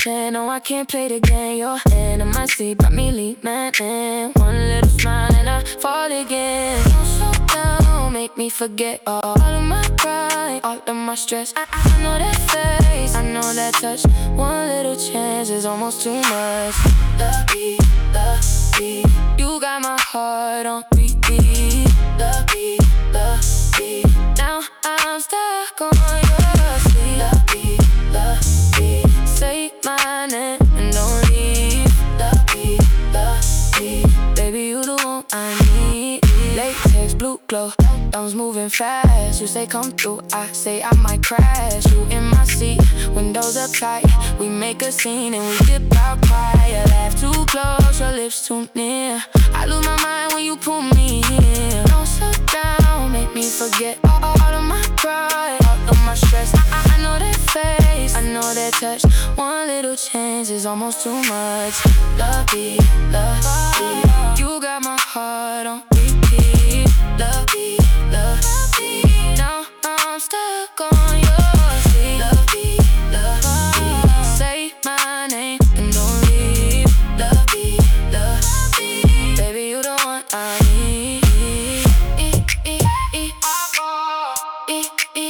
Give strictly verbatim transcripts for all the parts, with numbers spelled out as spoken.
plan, no I can't play the game. Your hand in my seat, got me leaning. One little smile and I fall again. Don't slow down, make me forget all, all of my pride, all of my stress. I, I know that face, I know that touch. One little chance is almost too much. Lucky, lucky, you got my heart on repeat. Lucky, lucky, now I'm stuck on your sleep. Lucky, lucky, say my name and don't leave. Lucky, lucky, baby you the one I need. Latex, blue glow, thumbs moving fast. You say come through, I say I might crash. You in my seat, windows up tight. We make a scene and we dip out quiet. Laugh too close, your lips too near. I lose my mind when you pull me in. Don't slow down, make me forget all, all of my pride, all of my stress. I, I, I know that face, I know that touch. One little chance is almost too much. Lucky, lucky, you got my heart on repeat. Lucky, lucky, now I'm stuck on your seat. Lucky, lucky, say my name and don't leave. Lucky, lucky, baby you the one I need. E, e, e, e, e, e,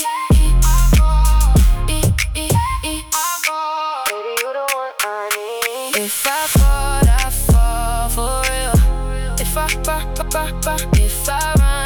e, e, e, baby you the one I need. If I fall, I fall for real. If I, if I, if I run